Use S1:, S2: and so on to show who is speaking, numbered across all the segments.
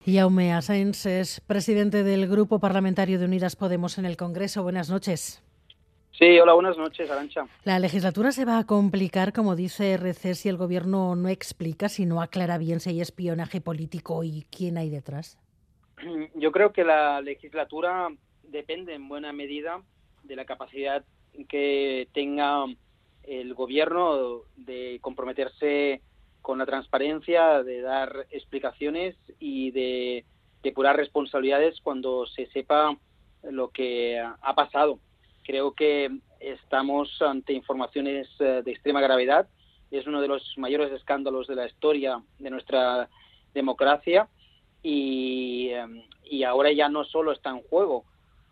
S1: Jaume Asens es presidente del Grupo Parlamentario de Unidas Podemos en el Congreso. Buenas noches.
S2: Sí, hola, buenas noches, Arantxa.
S1: La legislatura se va a complicar, como dice RC, si el Gobierno no explica, si no aclara bien si hay espionaje político y quién hay detrás.
S2: Yo creo que la legislatura depende en buena medida de la capacidad que tenga el Gobierno de comprometerse con la transparencia, de dar explicaciones y de depurar responsabilidades cuando se sepa lo que ha pasado. Creo que estamos ante informaciones de extrema gravedad. Es uno de los mayores escándalos de la historia de nuestra democracia y ahora ya no solo están en juego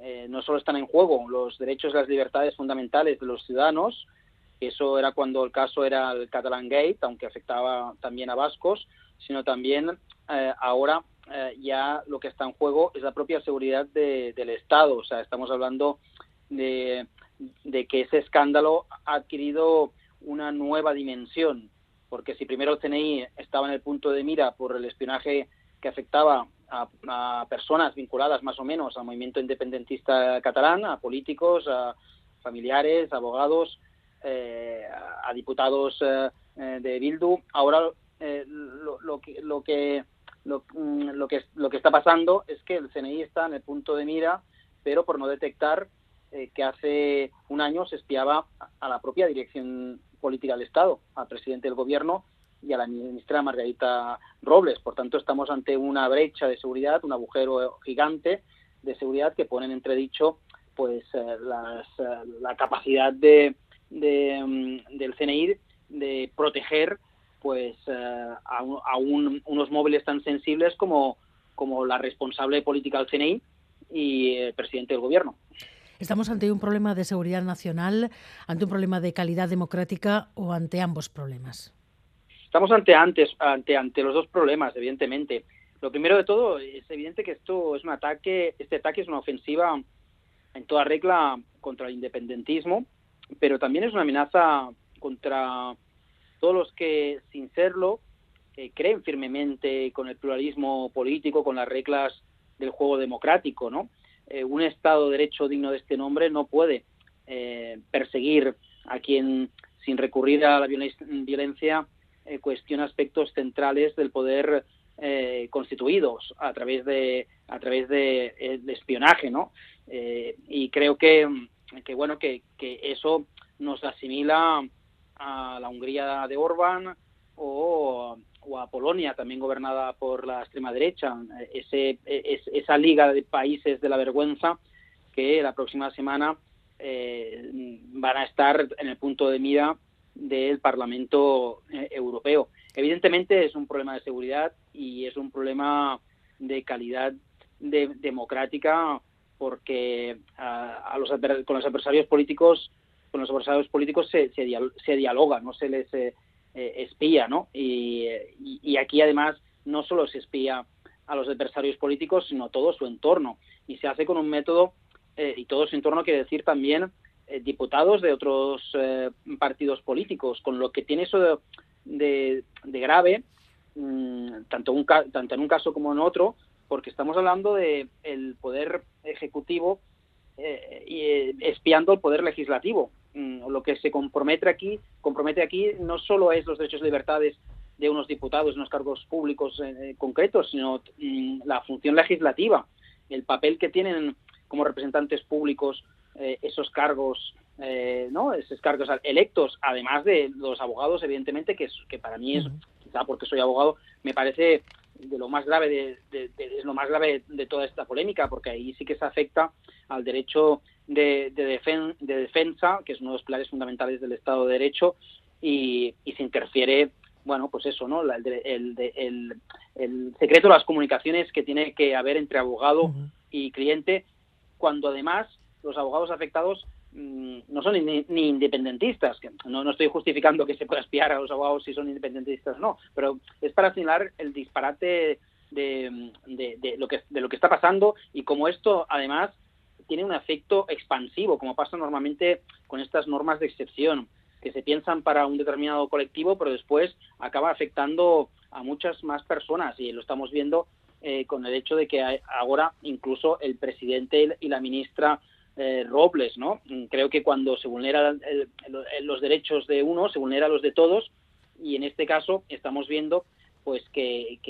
S2: los derechos y las libertades fundamentales de los ciudadanos. Eso era cuando el caso era el Catalan Gate, aunque afectaba también a vascos, sino también ahora ya lo que está en juego es la propia seguridad del Estado. O sea, estamos hablando de que ese escándalo ha adquirido una nueva dimensión, porque si primero el CNI estaba en el punto de mira por el espionaje que afectaba a personas vinculadas más o menos al movimiento independentista catalán, a políticos, a familiares, abogados, a diputados de Bildu. Ahora lo que está pasando es que el CNI está en el punto de mira, pero por no detectar que hace un año se espiaba a la propia dirección política del Estado, al presidente del Gobierno y a la ministra Margarita Robles. Por tanto, estamos ante una brecha de seguridad, un agujero gigante de seguridad que pone en entredicho pues la capacidad del CNI de proteger pues unos móviles tan sensibles como la responsable política del CNI y el presidente del Gobierno.
S1: ¿Estamos ante un problema de seguridad nacional, ante un problema de calidad democrática o ante ambos problemas?
S2: Estamos ante los dos problemas, evidentemente. Lo primero de todo, es evidente que este ataque es una ofensiva en toda regla contra el independentismo, pero también es una amenaza contra todos los que, sin serlo, creen firmemente con el pluralismo político, con las reglas del juego democrático, ¿no? Un Estado de Derecho digno de este nombre no puede perseguir a quien, sin recurrir a la violencia, cuestiona aspectos centrales del poder constituidos a través de espionaje, ¿no? Y creo que eso nos asimila a la Hungría de Orbán o a Polonia, también gobernada por la extrema derecha, esa liga de países de la vergüenza que la próxima semana van a estar en el punto de mira del Parlamento Europeo. Evidentemente es un problema de seguridad y es un problema de calidad democrática, porque con los adversarios políticos se dialoga, no se les espía, ¿no? Y aquí además no solo se espía a los adversarios políticos, sino todo su entorno, y se hace con un método, y todo su entorno quiere decir también diputados de otros partidos políticos, con lo que tiene eso de grave, tanto en un caso como en otro, porque estamos hablando de el poder ejecutivo espiando el poder legislativo. Lo que se compromete aquí no solo es los derechos y libertades de unos diputados, unos cargos públicos concretos, sino la función legislativa, el papel que tienen como representantes públicos esos cargos, ¿no? Esos cargos electos, además de los abogados, evidentemente, que para mí es, quizá porque soy abogado, me parece de lo más grave es lo más grave de toda esta polémica, porque ahí sí que se afecta al derecho de defensa, que es uno de los pilares fundamentales del Estado de Derecho, y se interfiere, bueno, pues eso, ¿no? El secreto de las comunicaciones que tiene que haber entre abogado y cliente, cuando además los abogados afectados no son ni independentistas. Que no estoy justificando que se pueda espiar a los abogados si son independentistas o no, pero es para señalar el disparate de lo que está pasando, y como esto además tiene un efecto expansivo, como pasa normalmente con estas normas de excepción, que se piensan para un determinado colectivo, pero después acaba afectando a muchas más personas, y lo estamos viendo con el hecho de que ahora incluso el presidente y la ministra Robles, ¿no? Creo que cuando se vulneran los derechos de uno, se vulneran los de todos, y en este caso estamos viendo pues que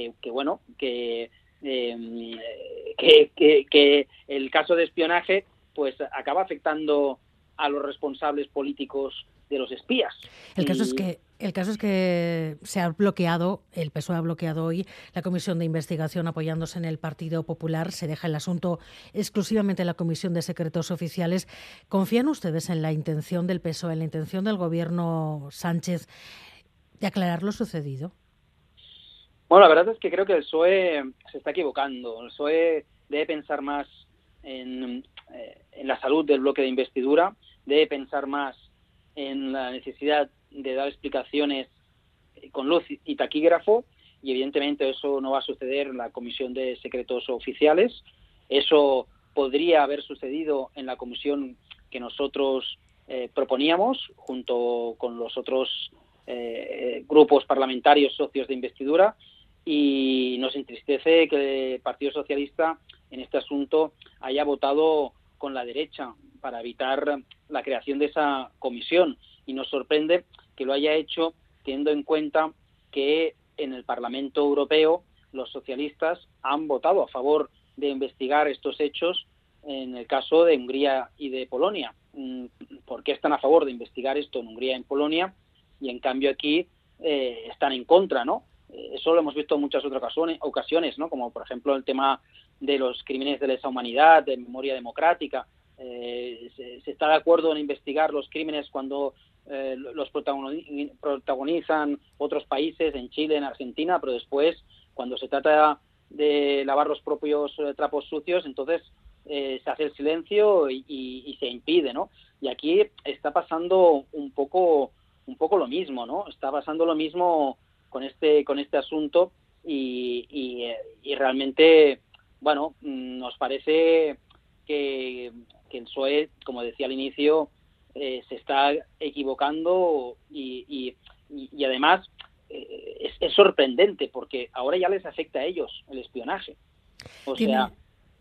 S2: el caso de espionaje pues acaba afectando a los responsables políticos de los espías.
S1: El caso es que se ha bloqueado, el PSOE ha bloqueado hoy la comisión de investigación apoyándose en el Partido Popular. Se deja el asunto exclusivamente en la Comisión de Secretos Oficiales. ¿Confían ustedes en la intención del PSOE, en la intención del gobierno Sánchez de aclarar lo sucedido?
S2: Bueno, la verdad es que creo que el PSOE se está equivocando. El PSOE debe pensar más en la salud del bloque de investidura, debe pensar más en la necesidad de dar explicaciones con luz y taquígrafo, y evidentemente eso no va a suceder en la Comisión de Secretos Oficiales. Eso podría haber sucedido en la comisión que nosotros proponíamos junto con los otros grupos parlamentarios socios de investidura, y nos entristece que el Partido Socialista en este asunto haya votado con la derecha para evitar la creación de esa comisión, y nos sorprende que lo haya hecho teniendo en cuenta que en el Parlamento Europeo los socialistas han votado a favor de investigar estos hechos en el caso de Hungría y de Polonia. ¿Por qué están a favor de investigar esto en Hungría y en Polonia y en cambio aquí están en contra, ¿no? Eso lo hemos visto en muchas otras ocasiones, ¿no? Como por ejemplo el tema de los crímenes de lesa humanidad, de memoria democrática. Se está de acuerdo en investigar los crímenes cuando los protagonizan otros países, en Chile, en Argentina, pero después, cuando se trata de lavar los propios trapos sucios, entonces se hace el silencio y se impide, ¿no? Y aquí está pasando un poco lo mismo, ¿no? Está pasando lo mismo con este asunto y realmente, bueno, nos parece que el PSOE, como decía al inicio, se está equivocando y además es sorprendente porque ahora ya les afecta a ellos el espionaje. O sea,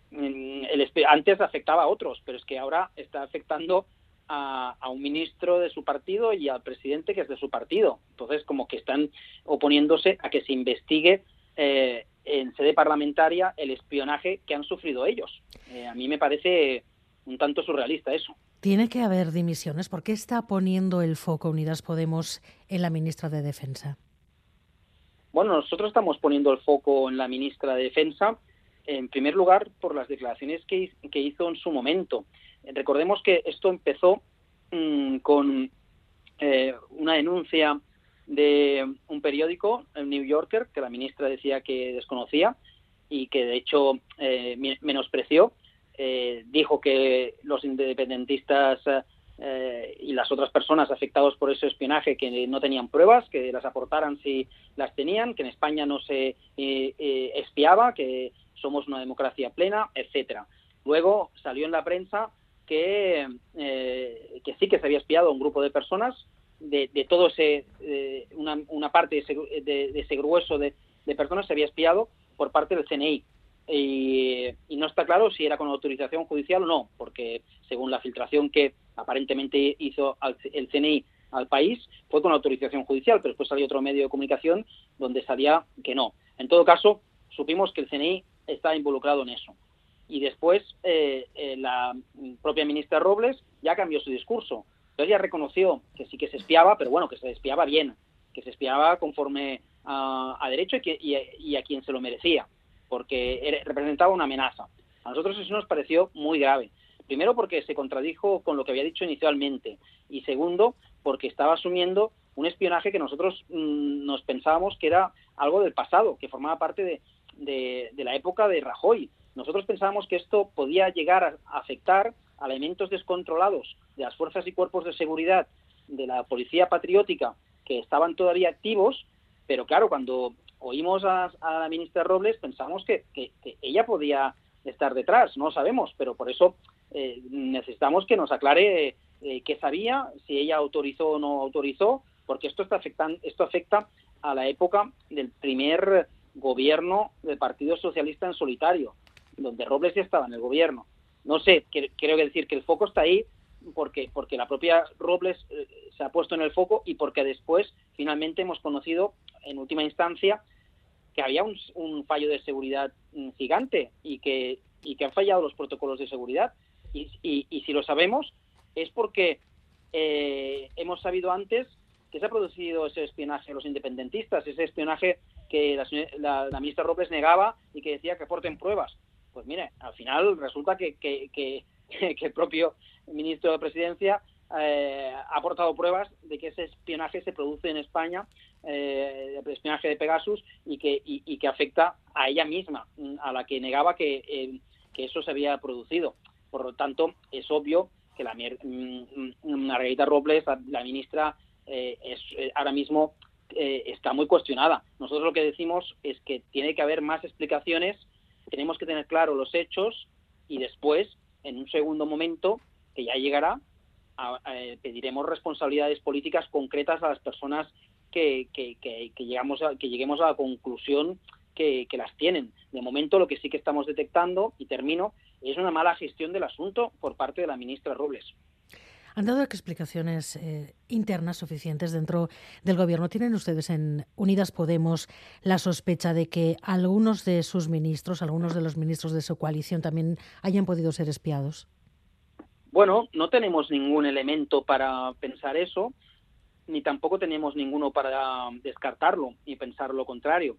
S2: antes afectaba a otros, pero es que ahora está afectando a un ministro de su partido y al presidente que es de su partido. Entonces, como que están oponiéndose a que se investigue en sede parlamentaria el espionaje que han sufrido ellos. A mí me parece un tanto surrealista eso.
S1: Tiene que haber dimisiones. ¿Por qué está poniendo el foco Unidas Podemos en la ministra de Defensa?
S2: Bueno, nosotros estamos poniendo el foco en la ministra de Defensa, en primer lugar, por las declaraciones que hizo en su momento. Recordemos que esto empezó con una denuncia de un periódico, el New Yorker, que la ministra decía que desconocía y que de hecho menospreció. Dijo que los independentistas y las otras personas afectados por ese espionaje que no tenían pruebas, que las aportaran si las tenían, que en España no se espiaba, que somos una democracia plena, etcétera. Luego salió en la prensa que sí que se había espiado a un grupo de personas, de todo ese una parte de ese grueso de personas se había espiado por parte del CNI. Y no está claro si era con autorización judicial o no, porque según la filtración que aparentemente hizo el CNI al país, fue con autorización judicial, pero después salió otro medio de comunicación donde salía que no. En todo caso, supimos que el CNI estaba involucrado en eso. Y después la propia ministra Robles ya cambió su discurso. Entonces ya reconoció que sí que se espiaba, pero bueno, que se espiaba bien, que se espiaba conforme a derecho y a quien se lo merecía, porque representaba una amenaza. A nosotros eso nos pareció muy grave. Primero porque se contradijo con lo que había dicho inicialmente y segundo porque estaba asumiendo un espionaje que nosotros nos pensábamos que era algo del pasado, que formaba parte de la época de Rajoy. Nosotros pensábamos que esto podía llegar a afectar a elementos descontrolados de las fuerzas y cuerpos de seguridad de la policía patriótica que estaban todavía activos, pero claro, cuando oímos a la ministra Robles pensamos que ella podía estar detrás, no lo sabemos, pero por eso necesitamos que nos aclare qué sabía, si ella autorizó o no autorizó, porque esto afecta a la época del primer gobierno del Partido Socialista en solitario, donde Robles ya estaba en el gobierno. No sé, creo que decir que el foco está ahí porque la propia Robles se ha puesto en el foco y porque después finalmente hemos conocido en última instancia que había un fallo de seguridad gigante y que han fallado los protocolos de seguridad. Y si lo sabemos es porque hemos sabido antes que se ha producido ese espionaje a los independentistas, ese espionaje que la ministra Robles negaba y que decía que aporten pruebas. Pues mire, al final resulta que el propio ministro de Presidencia ha aportado pruebas de que ese espionaje se produce en España, el espionaje de Pegasus, y que afecta a ella misma, a la que negaba que eso se había producido. Por lo tanto, es obvio que Margarita Robles, la ministra, ahora mismo está muy cuestionada. Nosotros lo que decimos es que tiene que haber más explicaciones, tenemos que tener claro los hechos y después, en un segundo momento, que ya llegará, pediremos responsabilidades políticas concretas a las personas que lleguemos a la conclusión que las tienen. De momento, lo que sí que estamos detectando, y termino, es una mala gestión del asunto por parte de la ministra Robles.
S1: ¿Han dado explicaciones internas suficientes dentro del Gobierno? ¿Tienen ustedes en Unidas Podemos la sospecha de que algunos de sus ministros, algunos de los ministros de su coalición también hayan podido ser espiados?
S2: Bueno, no tenemos ningún elemento para pensar eso, ni tampoco tenemos ninguno para descartarlo y pensar lo contrario.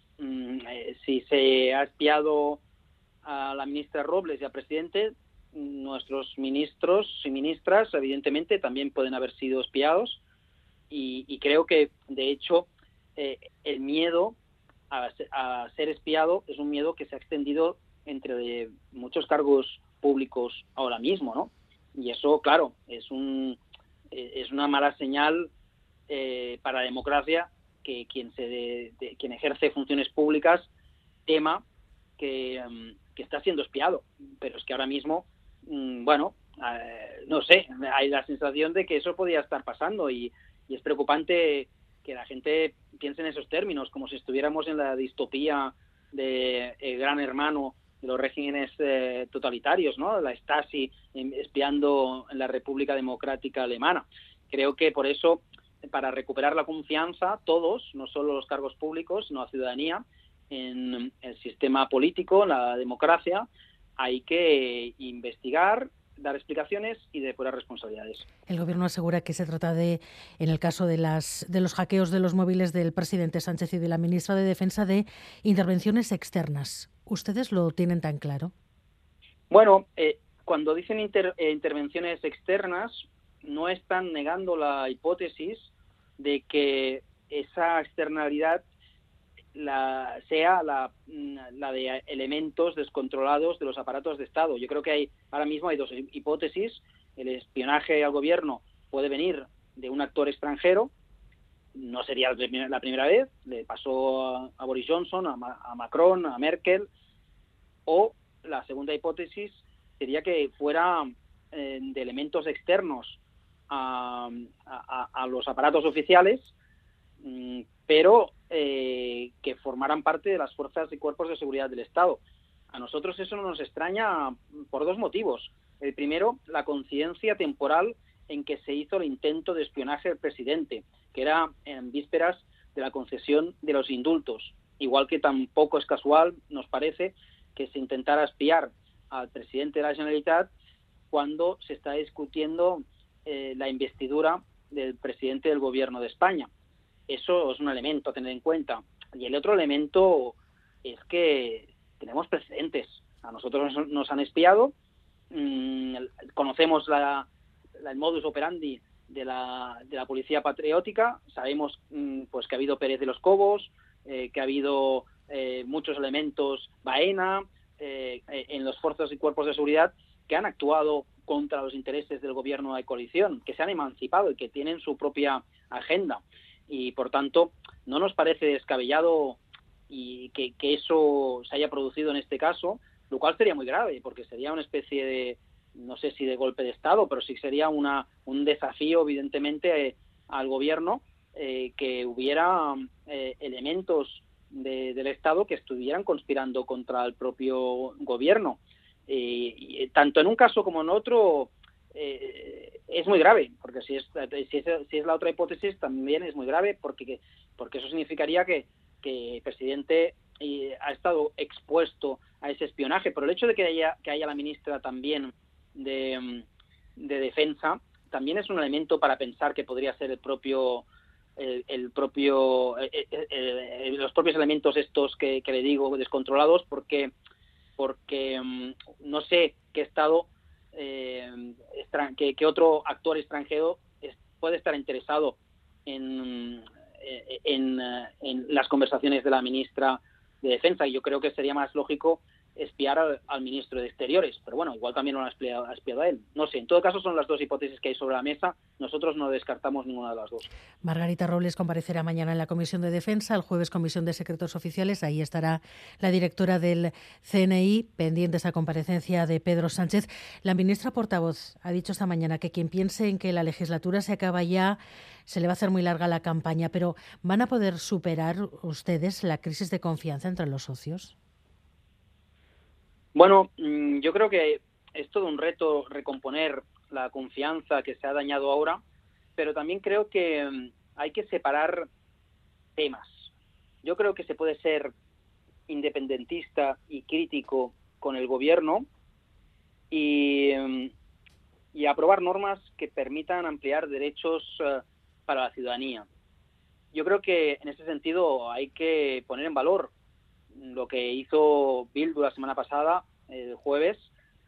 S2: Si se ha espiado a la ministra Robles y al presidente, nuestros ministros y ministras evidentemente también pueden haber sido espiados y creo que de hecho el miedo a ser espiado es un miedo que se ha extendido entre muchos cargos públicos ahora mismo, ¿no? Y eso, claro, es una mala señal para la democracia, que quien ejerce funciones públicas tema que está siendo espiado. Pero es que ahora mismo, no sé, hay la sensación de que eso podía estar pasando y es preocupante que la gente piense en esos términos, como si estuviéramos en la distopía de Gran Hermano, de los regímenes totalitarios, ¿no? La Stasi espiando en la República Democrática Alemana. Creo que por eso, para recuperar la confianza, todos, no solo los cargos públicos, sino la ciudadanía, en el sistema político, en la democracia, hay que investigar, dar explicaciones y depurar responsabilidades.
S1: El Gobierno asegura que se trata en el caso de los hackeos de los móviles del presidente Sánchez y de la ministra de Defensa, de intervenciones externas. ¿Ustedes lo tienen tan claro?
S2: Bueno, cuando dicen intervenciones externas, no están negando la hipótesis de que esa externalidad sea la de elementos descontrolados de los aparatos de Estado. Yo creo que ahora mismo hay dos hipótesis. El espionaje al gobierno puede venir de un actor extranjero, no sería la primera vez, le pasó a Boris Johnson, a Macron, a Merkel, o la segunda hipótesis sería que fuera de elementos externos a los aparatos oficiales, pero que formaran parte de las fuerzas y cuerpos de seguridad del Estado. A nosotros eso no nos extraña por dos motivos. El primero, la coincidencia temporal en que se hizo el intento de espionaje del presidente, que era en vísperas de la concesión de los indultos. Igual que tampoco es casual, nos parece, que se intentara espiar al presidente de la Generalitat cuando se está discutiendo la investidura del presidente del Gobierno de España. Eso es un elemento a tener en cuenta. Y el otro elemento es que tenemos precedentes. A nosotros nos han espiado, conocemos el modus operandi de la policía patriótica, sabemos pues que ha habido Pérez de los Cobos, que ha habido muchos elementos Baena en las fuerzas y cuerpos de seguridad que han actuado contra los intereses del gobierno de coalición, que se han emancipado y que tienen su propia agenda. Y por tanto no nos parece descabellado y que eso se haya producido en este caso, lo cual sería muy grave porque sería una especie de, no sé si de golpe de Estado, pero sí sería un desafío evidentemente al gobierno, que hubiera elementos del Estado que estuvieran conspirando contra el propio gobierno. Y tanto en un caso como en otro es muy grave, porque si es la otra hipótesis también es muy grave, porque eso significaría que el presidente ha estado expuesto a ese espionaje. Pero el hecho de que haya la ministra también de Defensa también es un elemento para pensar que podría ser los propios elementos estos que le digo descontrolados, porque no sé qué estado que otro actor extranjero puede estar interesado en las conversaciones de la ministra de Defensa. Y yo creo que sería más lógico espiar al ministro de Exteriores, pero bueno, igual también lo ha espiado a él. No sé, en todo caso son las dos hipótesis que hay sobre la mesa. Nosotros no descartamos ninguna de las dos.
S1: Margarita Robles comparecerá mañana en la Comisión de Defensa, el jueves Comisión de Secretos Oficiales. Ahí estará la directora del CNI, pendiente esa comparecencia de Pedro Sánchez. La ministra portavoz ha dicho esta mañana que quien piense en que la legislatura se acaba ya, se le va a hacer muy larga la campaña, pero ¿van a poder superar ustedes la crisis de confianza entre los socios?
S2: Bueno, yo creo que es todo un reto recomponer la confianza que se ha dañado ahora, pero también creo que hay que separar temas. Yo creo que se puede ser independentista y crítico con el gobierno y aprobar normas que permitan ampliar derechos para la ciudadanía. Yo creo que en ese sentido hay que poner en valor lo que hizo Bildu la semana pasada, el jueves,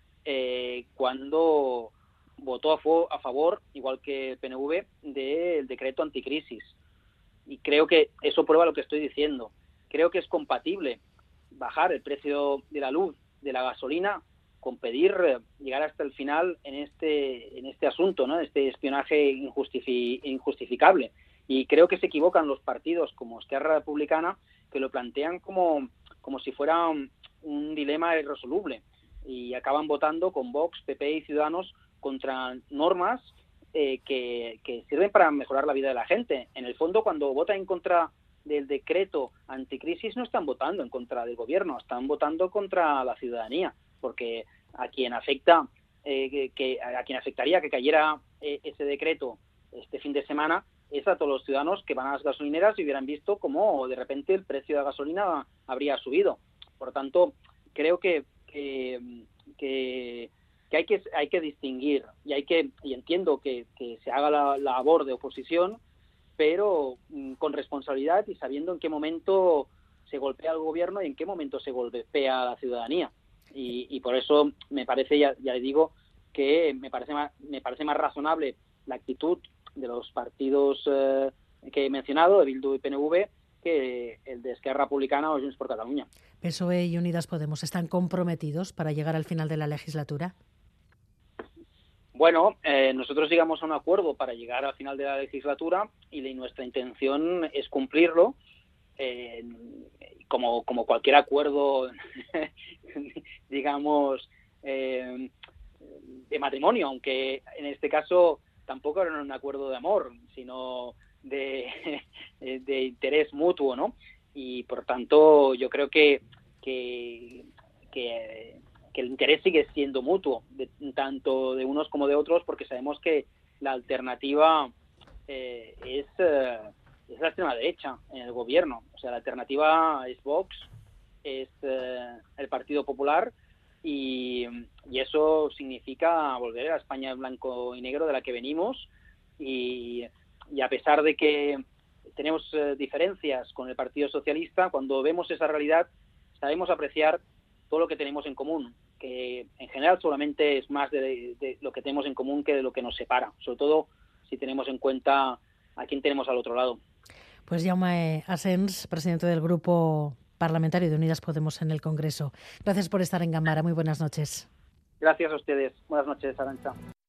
S2: cuando votó a favor, igual que el PNV, del decreto anticrisis. Y creo que eso prueba lo que estoy diciendo. Creo que es compatible bajar el precio de la luz, de la gasolina, con pedir llegar hasta el final en este asunto, ¿no? Este espionaje injustificable. Y creo que se equivocan los partidos como Esquerra Republicana, que lo plantean como si fuera un dilema irresoluble, y acaban votando con Vox, PP y Ciudadanos contra normas que sirven para mejorar la vida de la gente. En el fondo, cuando votan en contra del decreto anticrisis, no están votando en contra del gobierno, están votando contra la ciudadanía, porque a quien afectaría que cayera ese decreto este fin de semana es a todos los ciudadanos que van a las gasolineras y hubieran visto cómo de repente el precio de la gasolina habría subido. Por tanto, creo que hay que distinguir y entiendo que se haga la labor de oposición, pero con responsabilidad y sabiendo en qué momento se golpea al gobierno y en qué momento se golpea a la ciudadanía. Y por eso me parece, ya le digo, que me parece más razonable la actitud de los partidos que he mencionado, de Bildu y PNV, que el de Esquerra Republicana o Junts por Catalunya.
S1: PSOE y Unidas Podemos están comprometidos para llegar al final de la legislatura.
S2: Bueno, nosotros llegamos a un acuerdo para llegar al final de la legislatura y nuestra intención es cumplirlo, como cualquier acuerdo, digamos, de matrimonio, aunque en este caso tampoco era un acuerdo de amor, sino de interés mutuo, ¿no? Y por tanto yo creo que el interés sigue siendo mutuo, tanto de unos como de otros, porque sabemos que la alternativa es la extrema derecha en el gobierno. O sea, la alternativa es Vox, es el Partido Popular, y eso significa volver a la España en blanco y negro de la que venimos, y a pesar de que tenemos diferencias con el Partido Socialista, cuando vemos esa realidad sabemos apreciar todo lo que tenemos en común, que en general solamente es más de lo que tenemos en común que de lo que nos separa, sobre todo si tenemos en cuenta a quién tenemos al otro lado.
S1: Pues Jaume Asens, presidente del Grupo Parlamentario de Unidas Podemos en el Congreso. Gracias por estar en Gambara. Muy buenas noches.
S2: Gracias a ustedes. Buenas noches, Arantxa.